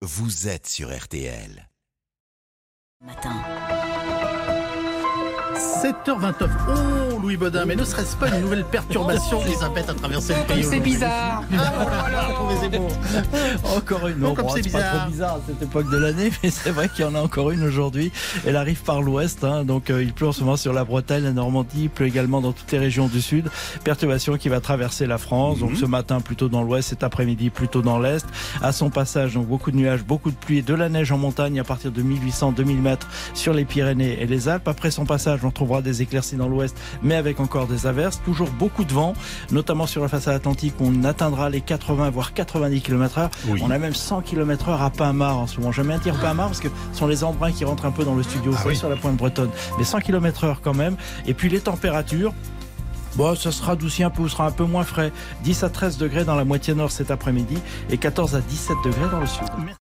vous êtes sur RTL. Matin. 7h29. Oh, Louis Baudin, mais ne serait-ce pas une nouvelle perturbation, Elisabeth, à traverser le pays? C'est bizarre. Encore une, non, comme c'est c'est pas bizarre. trop bizarre à cette époque de l'année, mais c'est vrai qu'il y en a encore une aujourd'hui. Elle arrive par l'ouest, donc il pleut en ce moment sur la Bretagne, la Normandie, il pleut également dans toutes les régions du sud. Perturbation qui va traverser la France, donc ce matin plutôt dans l'ouest, cet après-midi plutôt dans l'est. À son passage, donc beaucoup de nuages, beaucoup de pluie et de la neige en montagne à partir de 1800-2000 mètres sur les Pyrénées et les Alpes. Après son passage, on retrouvera des éclaircies dans l'ouest, mais avec encore des averses. Toujours beaucoup de vent, notamment sur la façade atlantique, on atteindra les 80 voire 90 km/h. Oui. On a même 100 km/h à Pinmar en ce moment. J'aime bien dire Pinmar parce que ce sont les embruns qui rentrent un peu dans le studio, sur la pointe bretonne. Mais 100 km/h quand même. Et puis les températures, ça se radoucit un peu, ou sera un peu moins frais. 10 à 13 degrés dans la moitié nord cet après-midi et 14 à 17 degrés dans le sud.